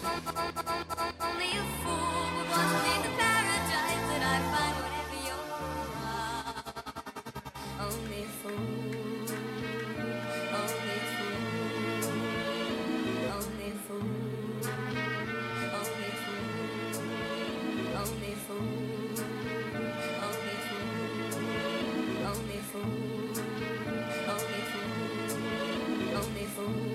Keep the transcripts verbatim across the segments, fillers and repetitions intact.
Only a fool would want to make the paradise that I find whenever you're around. Only a fool, only a fool, only a fool, only a fool, only a fool, only a fool, only a fool, only a fool, only a fool.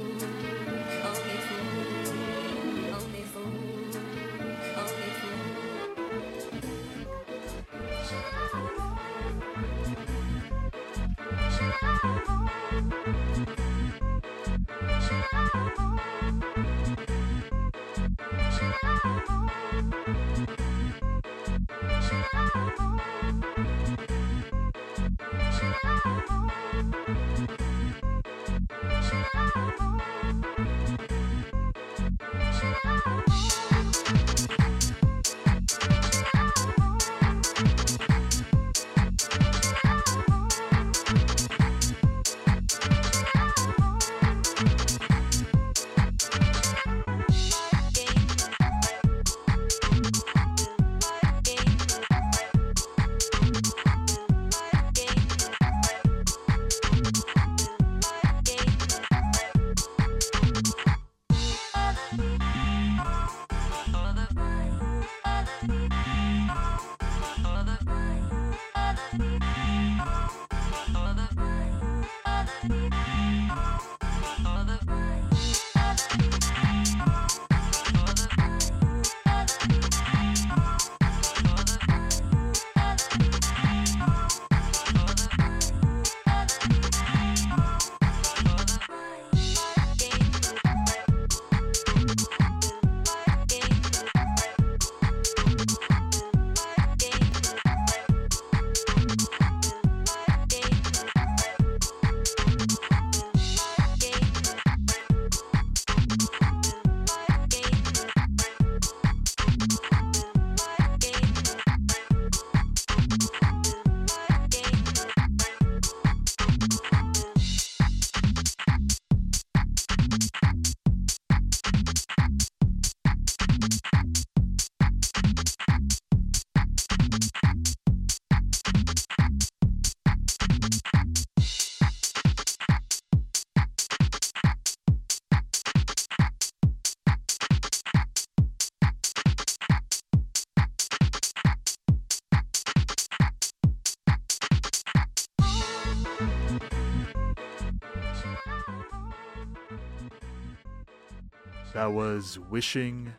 That was Wishing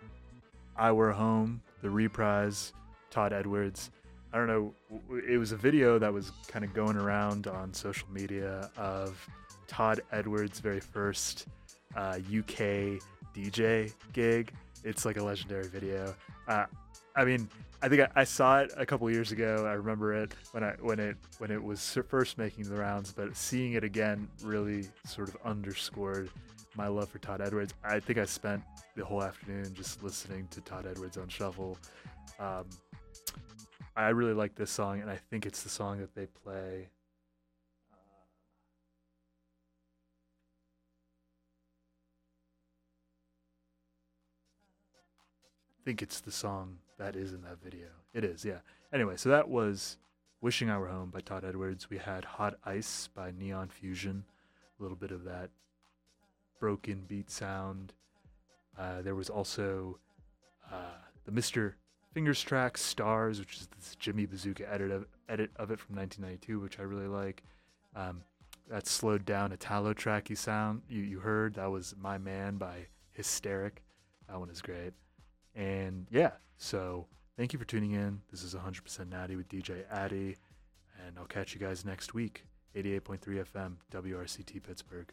I Were Home, the reprise, Todd Edwards. I don't know, it was a video that was kind of going around on social media of Todd Edwards' very first uh, U K D J gig. It's like a legendary video. Uh, I mean, I think I, I saw it a couple years ago. I remember it when I when it when it was first making the rounds, but seeing it again really sort of underscored my love for Todd Edwards. I think I spent the whole afternoon just listening to Todd Edwards on shuffle. Um, I really like this song, and I think it's the song that they play. Uh, I think it's the song that is in that video. It is, yeah. Anyway, so that was Wishing I Were Home by Todd Edwards. We had Hot Ice by Neon Fusion, a little bit of that broken beat sound. Uh, there was also uh, the Mister Fingers track, Stars, which is this Jimmy Bazooka edit of, edit of it from nineteen ninety-two, which I really like. Um, that slowed down Italo tracky sound you, you heard. That was My Man by Hysteric. That one is great. And yeah, so thank you for tuning in. This is one hundred percent Natty with D J Addy, and I'll catch you guys next week. eighty-eight point three F M, W R C T Pittsburgh.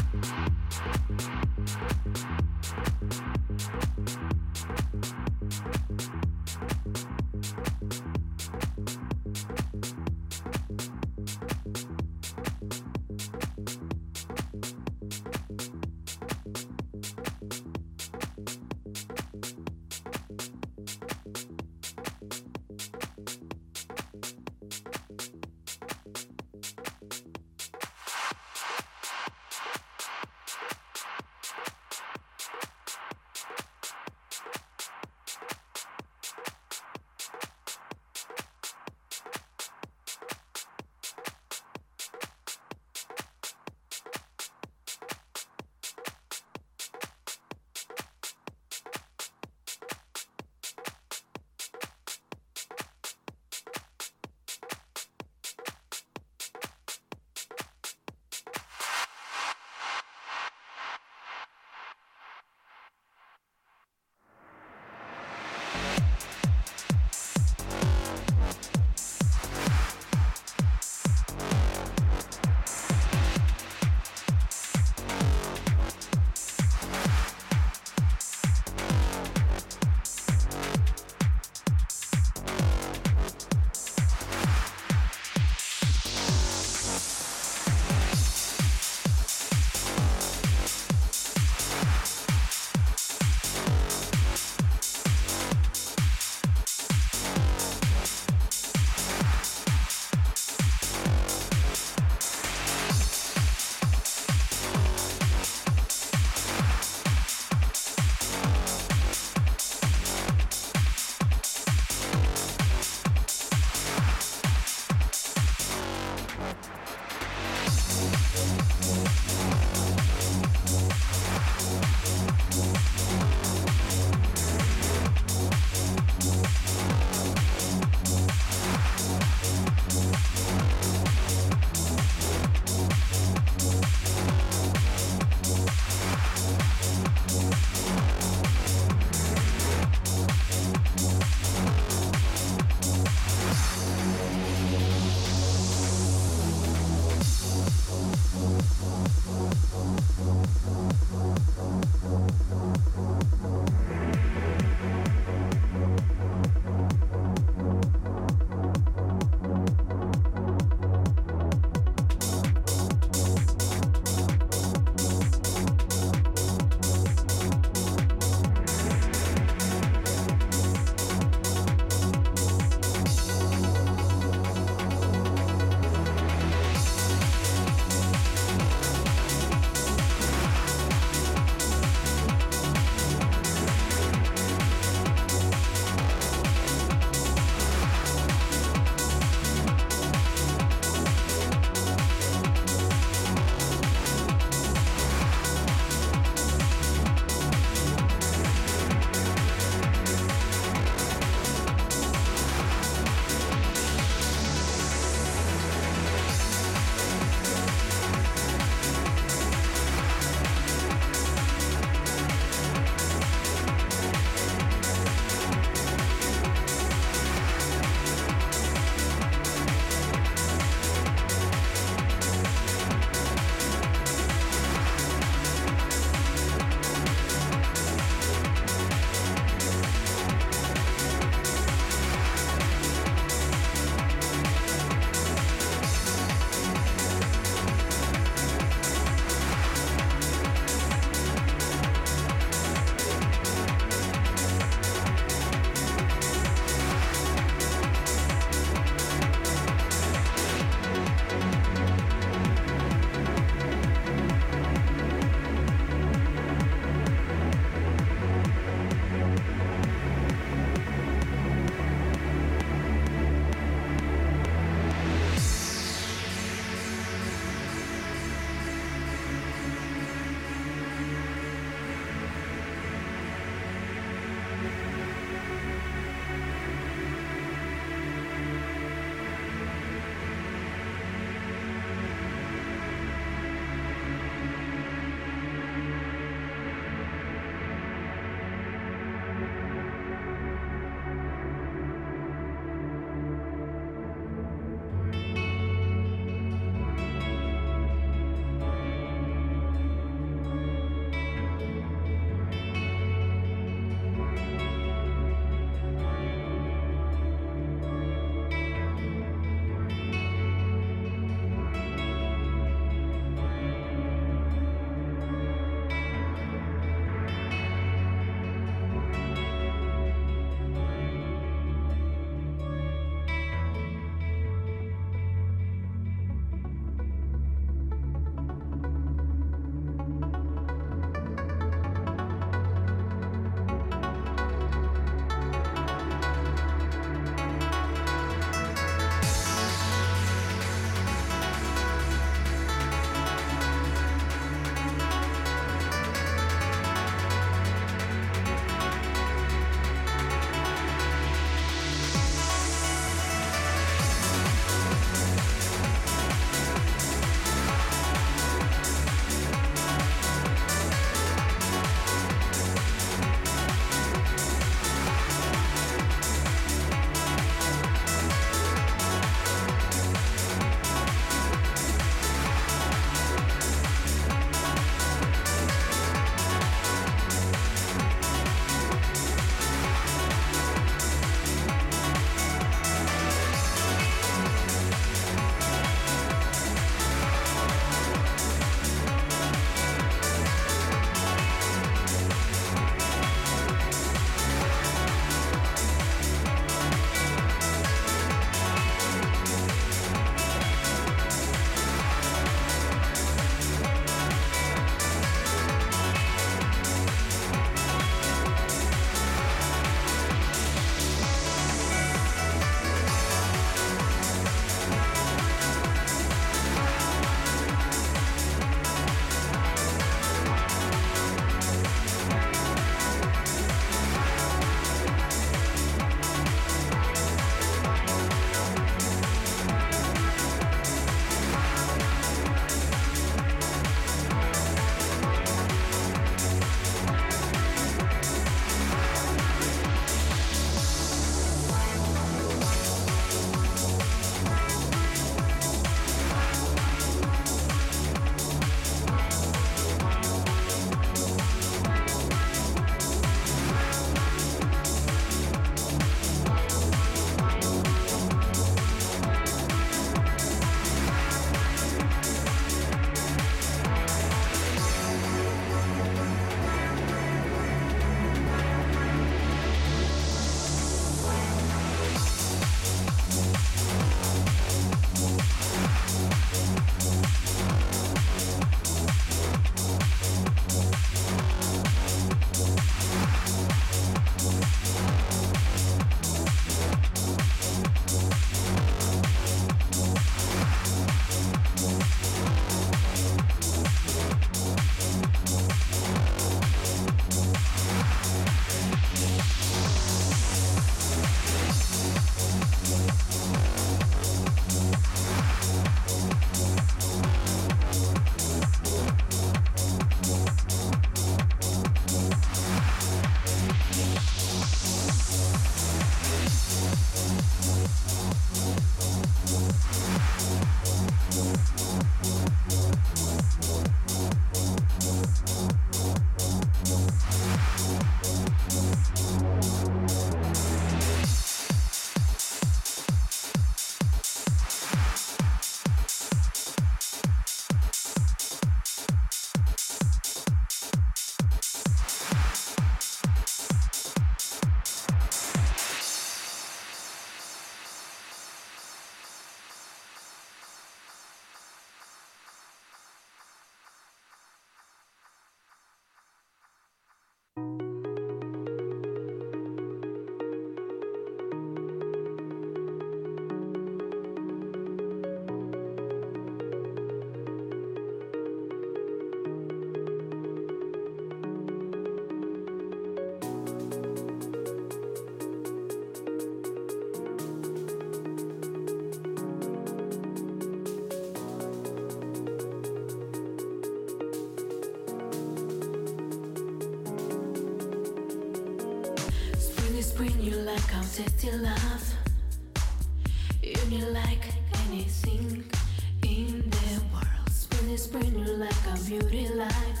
tasty love. You need like anything in the world. Spin it, spin you like a beauty life.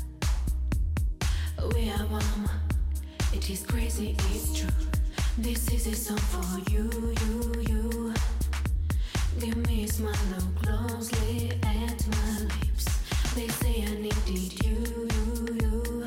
We are one. It is crazy, it's true. This is a song for you, you, you. Give me a smile, look closely at my lips. They say I needed you, you, you.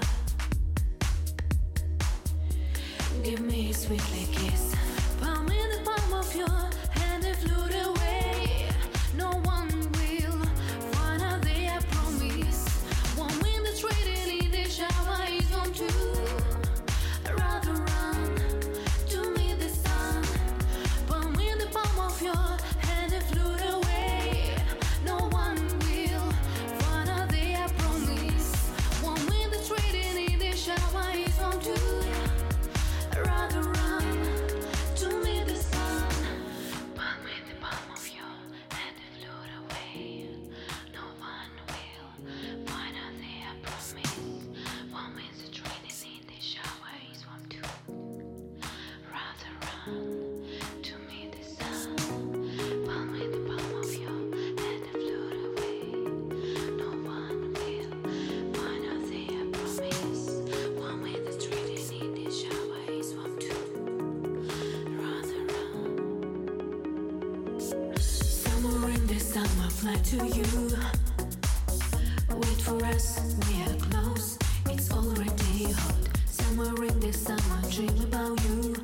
Give me a sweetly kiss. Palm in the palm of your hand and float away. No one will find out there, I promise. One in the trade in the shower is on two. Rather run to meet the sun. Palm in the palm of your hand and float away. No one will find out there, I promise. One in the trade in the shower is on two. Rather run to meet the sun. Palm in the palm of your hand and float away. No one will find out there, I promise. One in the training in the shower is one too. Rather run to meet the sun. Palm in the palm of your hand and float away. No one will find out there, I promise. One in the training in the shower is one too. Rather run. Somewhere in the summer fly to you. Wait for us, we are close. It's already hot. Somewhere in the summer dream about you.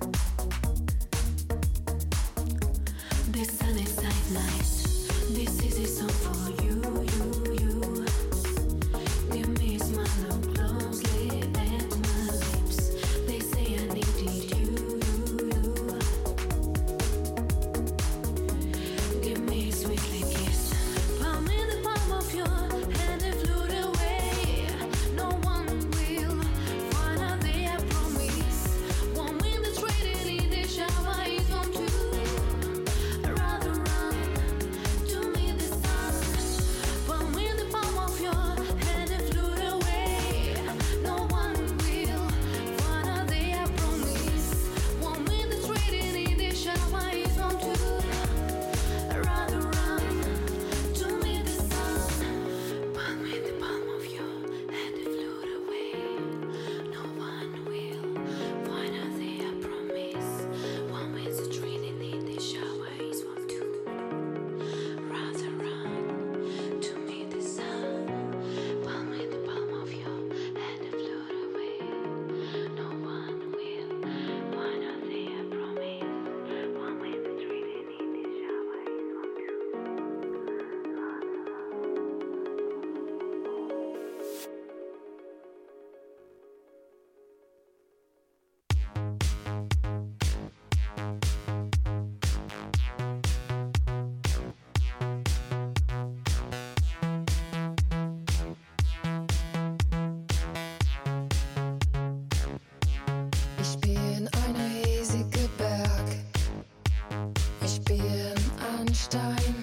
The sun is nice. This is a song for you, you, you. Give me a smile, look closely at my lips. They say I needed you, you, you. Give me a sweetly kiss. Palm in the palm of your hand and float away. No one will find out there, I promise. One in the trade in the shower is on two. Rather run to meet the sun. Palm in the palm of your hand and float away. No one will find out there, I promise. One in the trade in the shower is on two. Rather run to meet the sun. Palm in the palm of your hand and float away. No one will find out there, I promise. One in the training in the shower is one too. Rather run to meet the sun. Palm in the palm of your hand and float away. No one will find out there, I promise. One in the training in the shower is one too. Ich bin ein riesiger Berg. Ich bin ein Stein.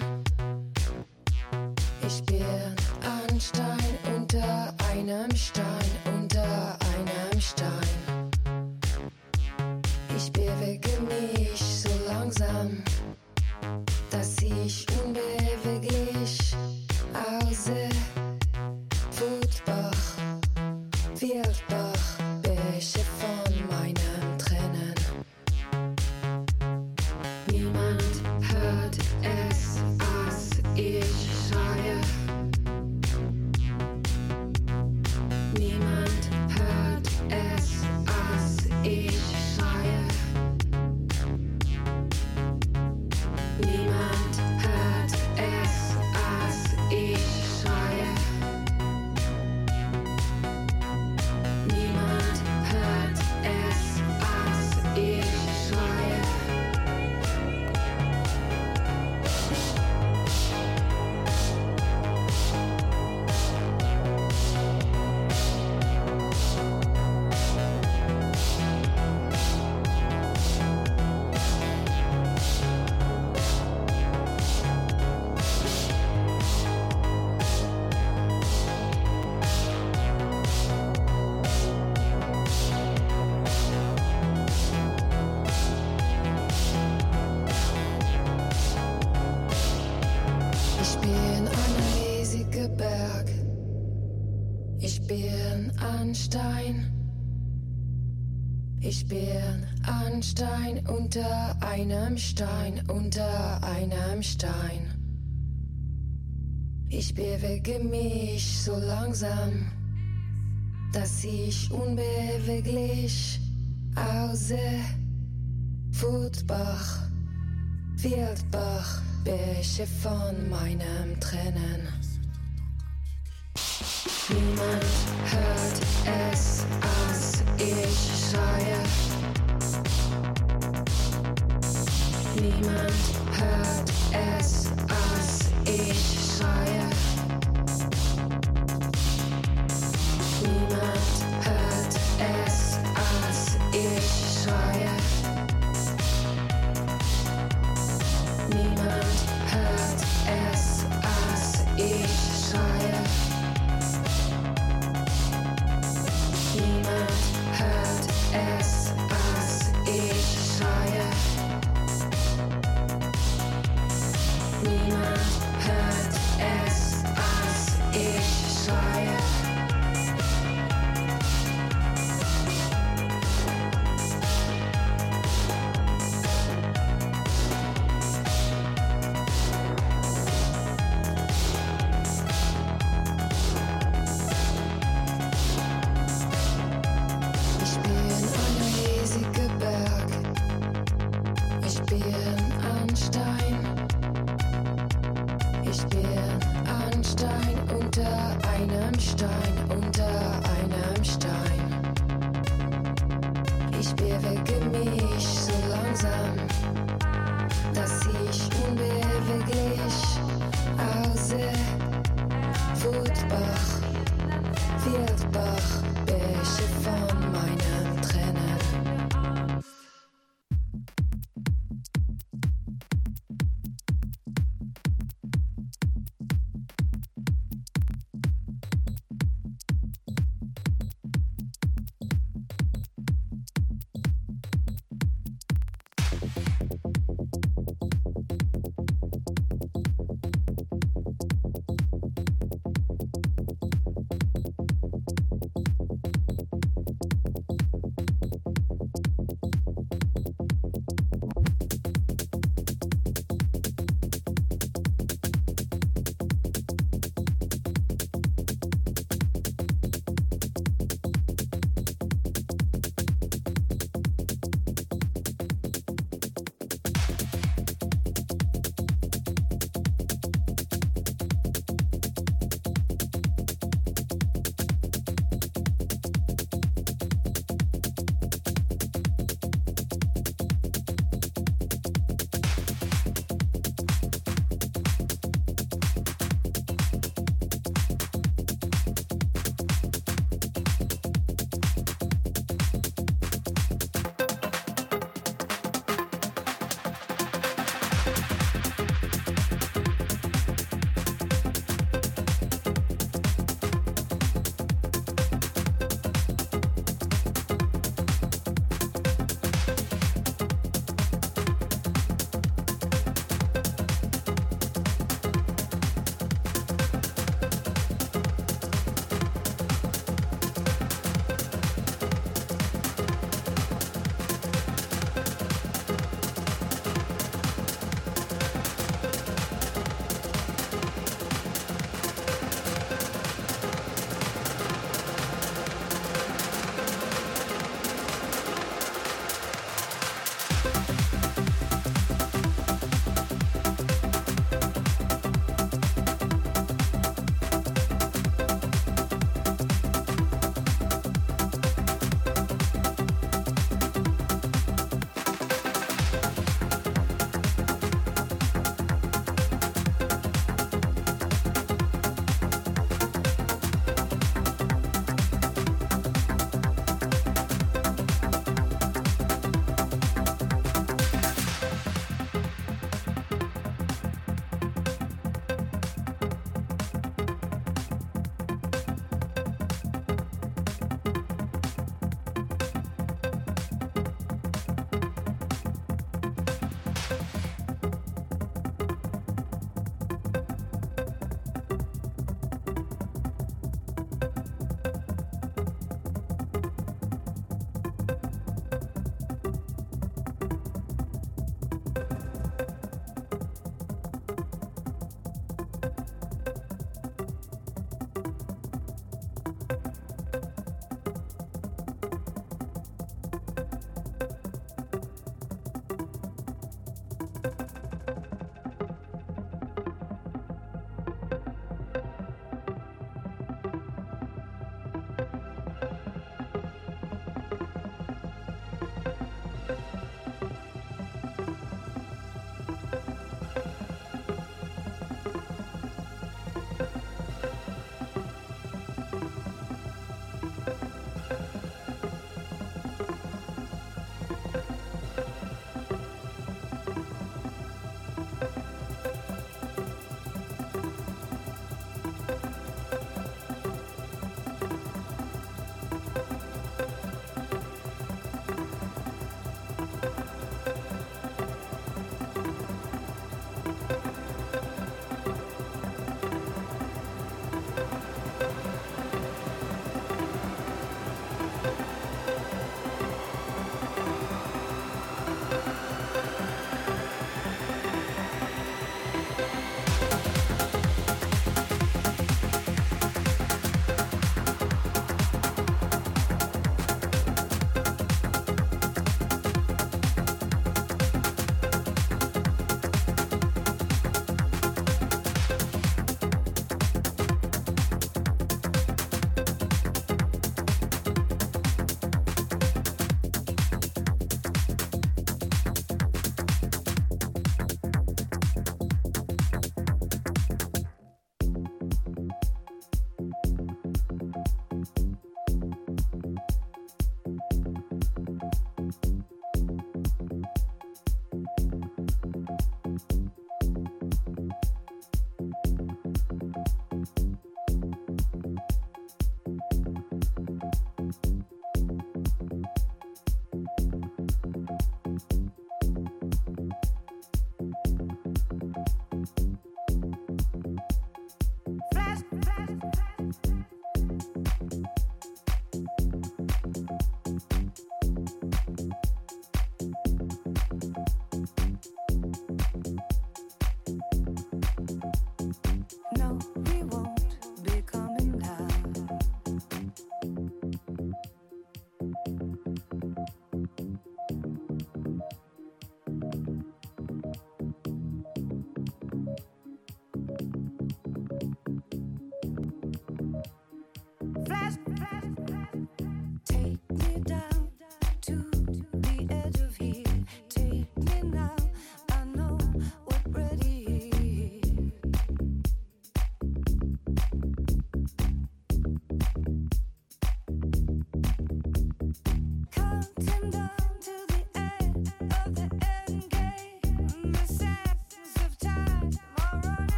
Ich bin ein Stein unter einem Stein, unter einem Stein. Ich bewege mich so langsam, dass ich unbeweglich aussehe. Wutbach, Wildbach, Bäche von meinen Tränen. Niemand hört es, als ich schreie. Niemand hört es, als ich schreie. Niemand hört Ich bin ein Stein. Ich bin ein Stein unter einem Stein, unter einem Stein. Ich bewege mich so langsam, dass ich unbeweglich aussehe. Futbach, Wildbach, Bäche von meinem Tränen. Niemand hört es, als ich schreie. Niemand hört es, als ich schreie. Niemand hört es, als ich schreie. Niemand hört es, als ich schreie. Niemand hört es, als ich schreie. Niemand hört es, als ich schreie. Ich bin ein riesiger Berg. Ich bin ein Stein. Ich bin ein Stein unter einem Stein, unter einem Stein. Ich bewege mich so langsam, dass ich unbeweglich aussehe. Futbach, Wildbach, Bäche von meinen Tränen.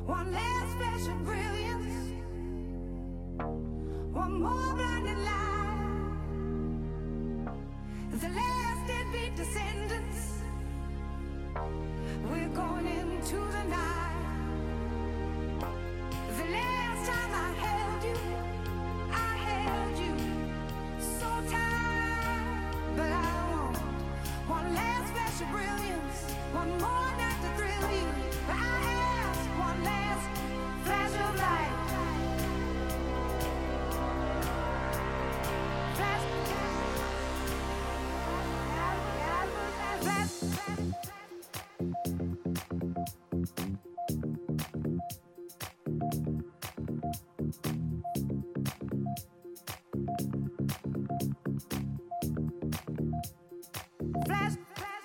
One last flash of brilliance, one more blinding light. The last deadbeat descendants, we're going into the night. The last time I held you, I held you so tight, but I want one last flash of brilliance, one more night to thrill you. But I ask one last flash of light. Flash, flash, flash, flash. Flash,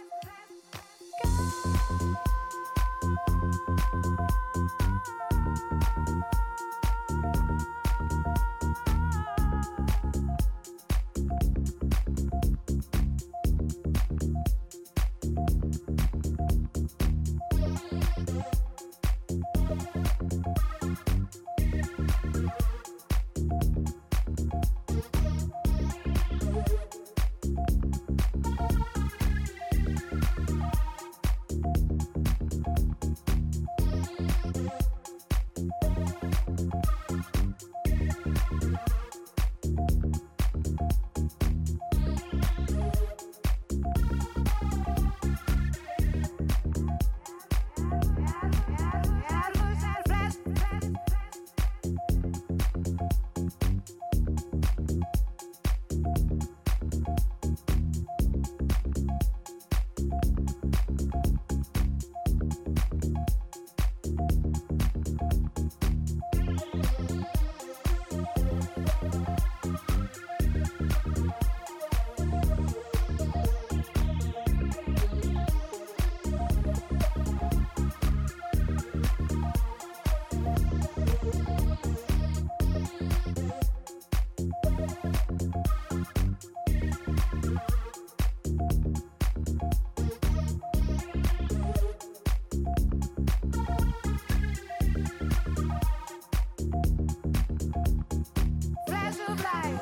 of light.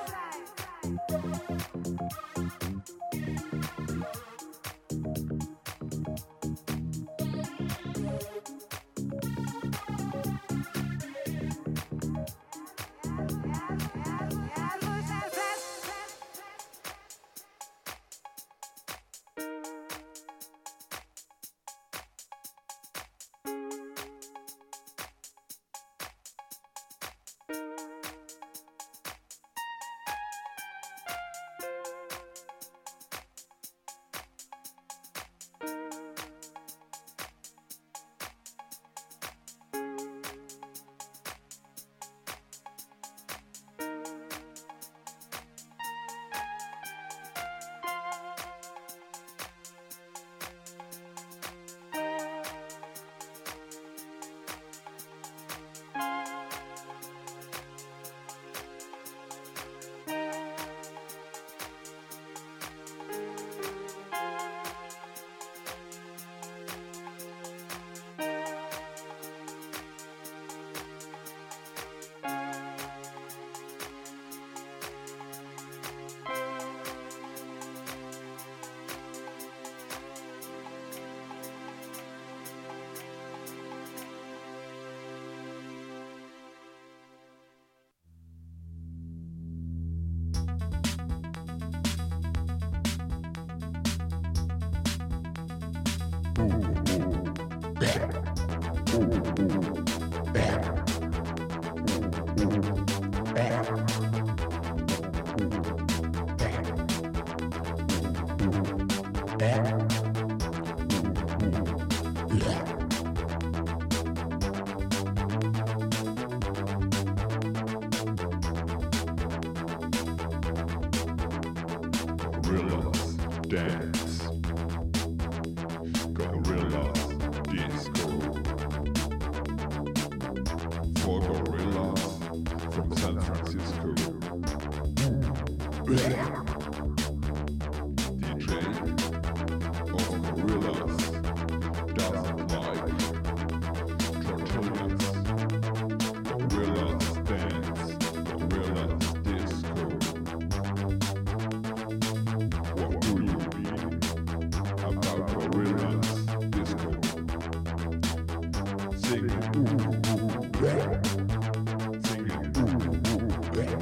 Gorillas dance. Gorillas disco. For gorillas from San Francisco. D J of gorillas doesn't like tortillas. singing ooh, ooh, yeah. Singing ooh, ooh, yeah.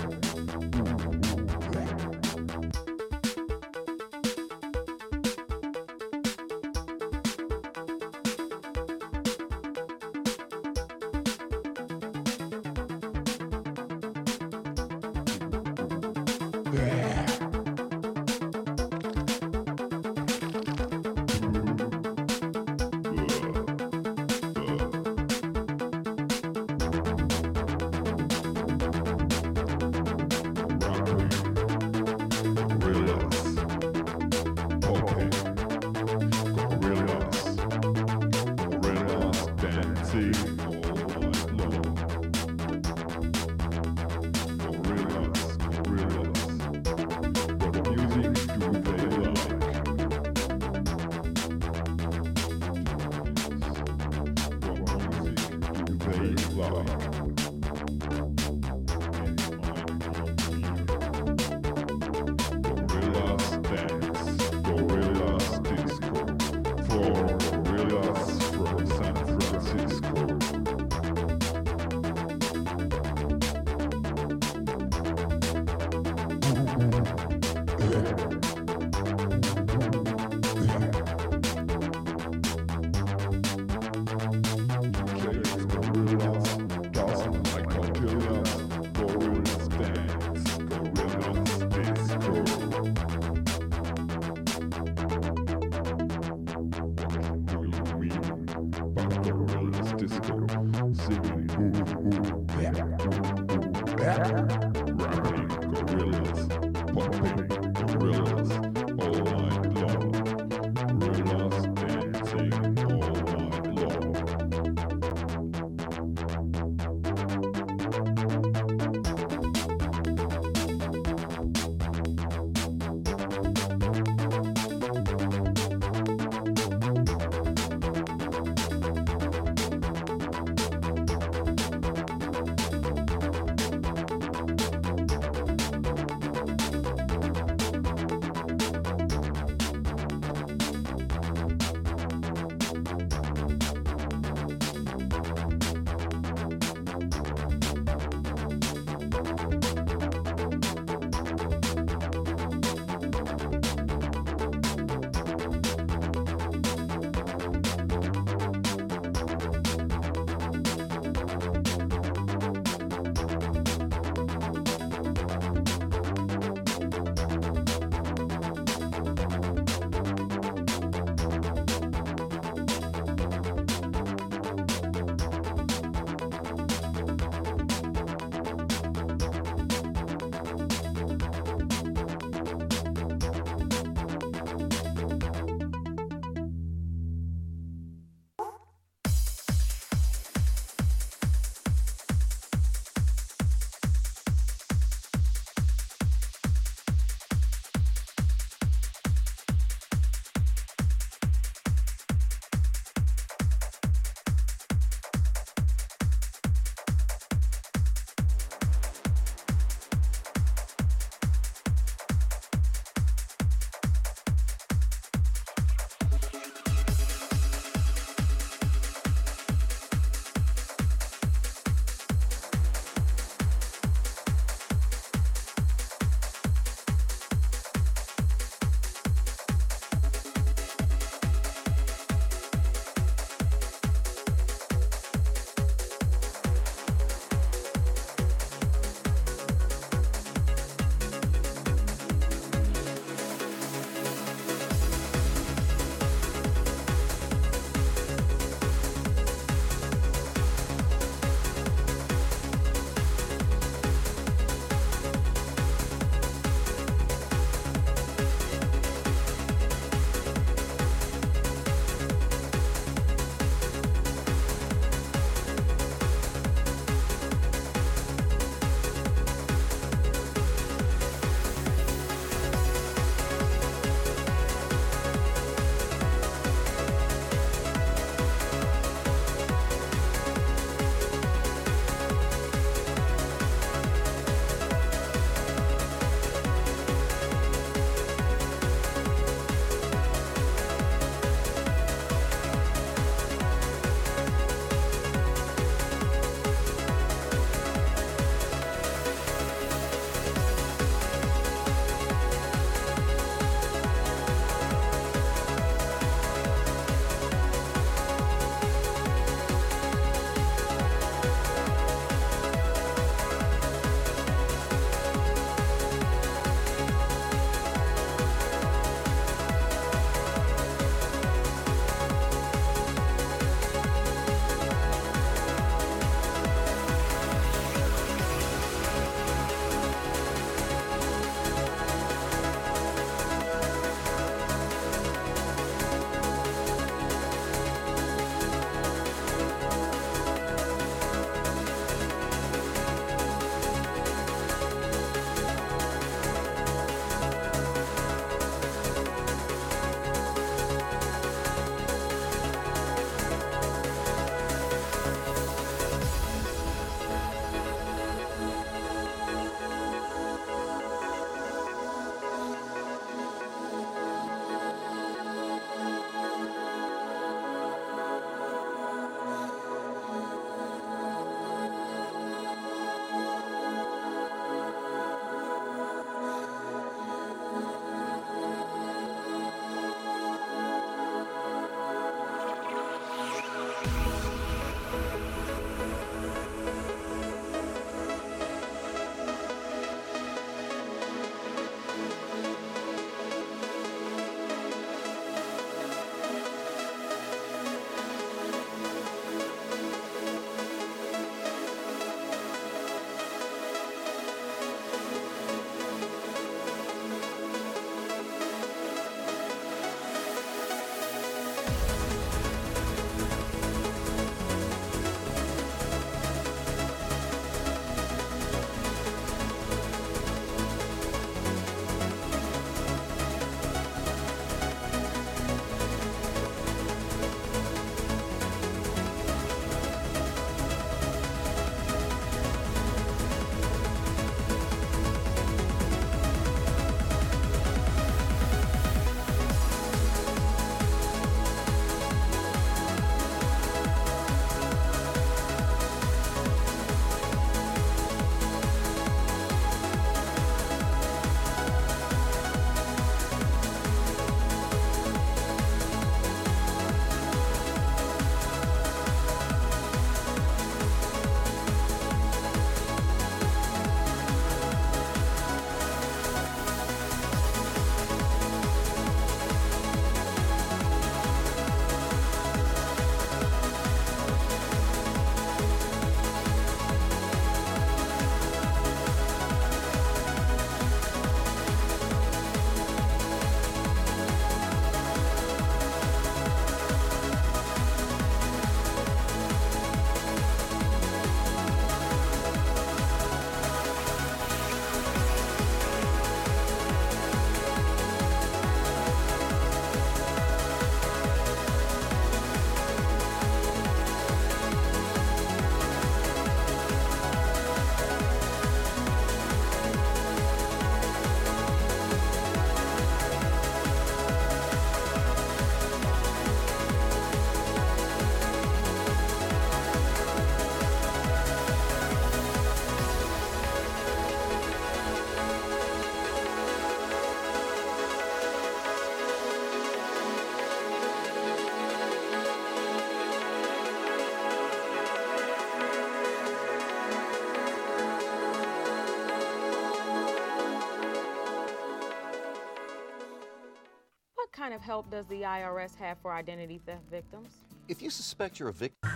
help does the I R S have for identity theft victims? If you suspect you're a victim,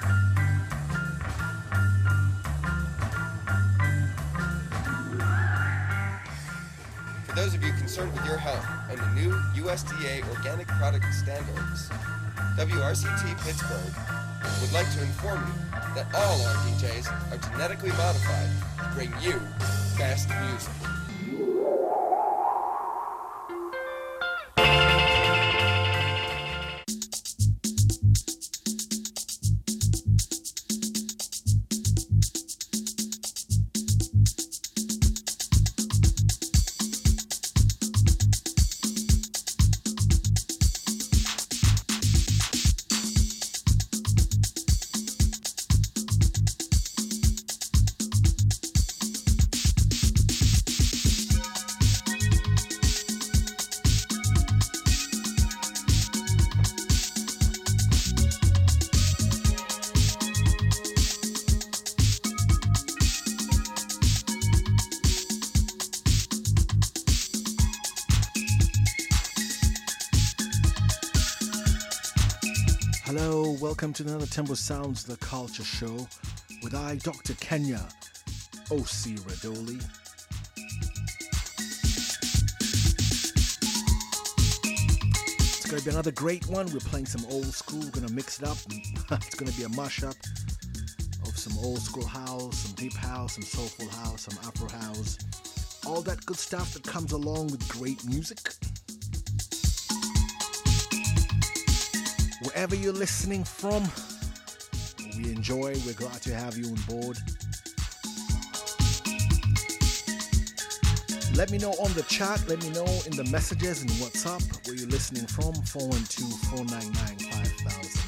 For those of you concerned with your health and the new U S D A organic product standards, W R C T Pittsburgh would like to inform you that all our D Js are genetically modified to bring you best music. Hello, welcome to another Tempo Sounds The Culture Show with I, Doctor Kenya, O C Radoli. It's going to be another great one. We're playing some old school. We're going to mix it up. It's going to be a mashup of some old school house, some deep house, some soulful house, some Afro house. All that good stuff that comes along with great music. Wherever you're listening from, we enjoy. We're glad to have you on board. Let me know on the chat. Let me know in the messages and WhatsApp where you're listening from. four one two, four nine nine, five thousand.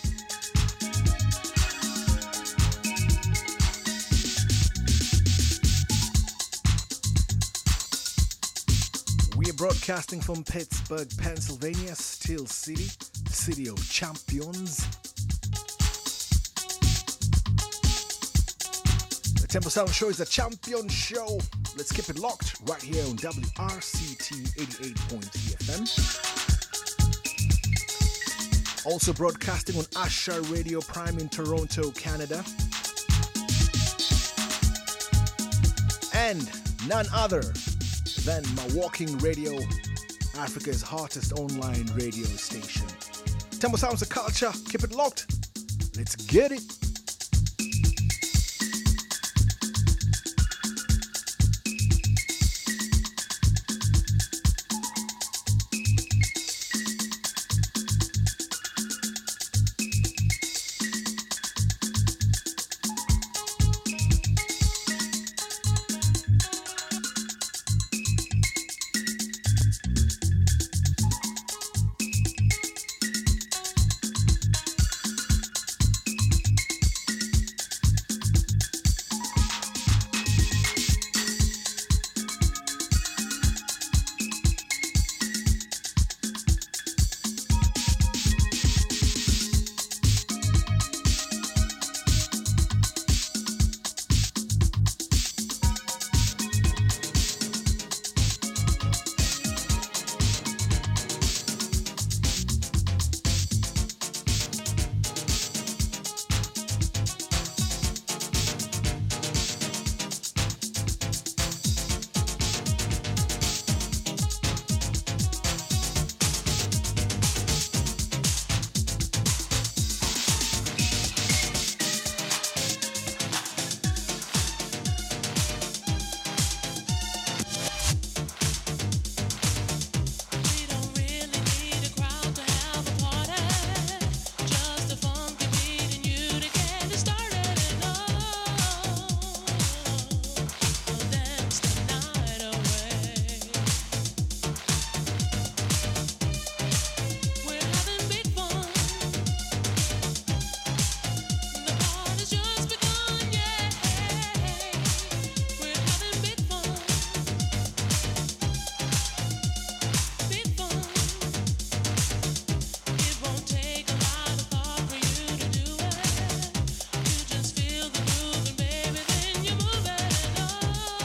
We are broadcasting from Pittsburgh, Pennsylvania, Steel City, city of champions. The Tempo Sound Show is a champion show. Let's keep it locked right here on W R C T eighty-eight point three F M. Also broadcasting on Asha Radio Prime in Toronto, Canada. And none other than Milwaukee Radio, Africa's hottest online radio station. Tempo Sounds of Culture. Keep it locked. Let's get it.